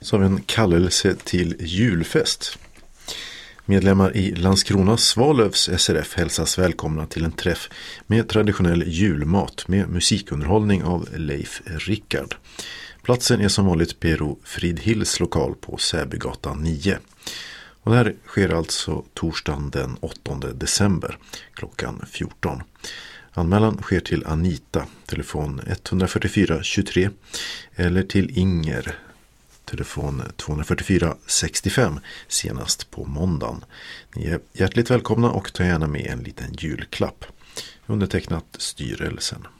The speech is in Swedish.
Så har vi en kallelse till julfest. Medlemmar i Landskrona Svalövs SRF hälsas välkomna till en träff med traditionell julmat med musikunderhållning av Leif Rickard. Platsen är som vanligt Pero Fridhills lokal på Säbygatan 9. Och det här sker alltså torsdagen den 8 december klockan 14. Anmälan sker till Anita, telefon 144 23, eller till Inger, telefon 244 65, senast på måndagen. Ni är hjärtligt välkomna och ta gärna med en liten julklapp. Undertecknat styrelsen.